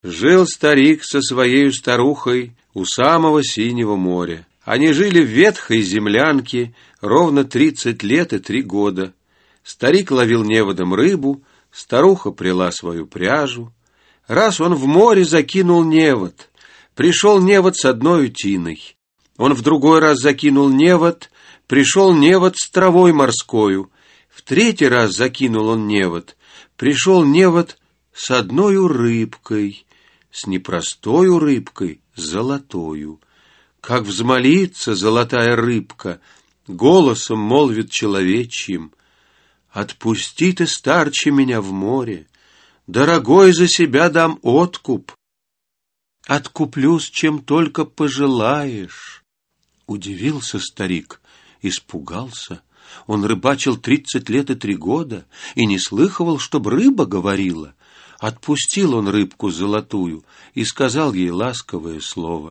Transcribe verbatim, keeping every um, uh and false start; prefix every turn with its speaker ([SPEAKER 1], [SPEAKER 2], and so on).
[SPEAKER 1] Жил старик со своей старухой у самого синего моря. Они жили в ветхой землянке ровно тридцать лет и три года. Старик ловил неводом рыбу, старуха пряла свою пряжу. Раз он в море закинул невод, пришел невод с одной утиной. Он в другой раз закинул невод, пришел невод с травой морскою. В третий раз закинул он невод, пришел невод с одною рыбкой, с непростою рыбкой, золотою. Как взмолится золотая рыбка, голосом молвит человечьим: «Отпусти ты, старче, меня в море, дорогой, за себя дам откуп. Откуплюсь, чем только пожелаешь». Удивился старик, испугался. Он рыбачил тридцать лет и три года и не слыхивал, чтоб рыба говорила. Отпустил он рыбку золотую и сказал ей ласковое слово: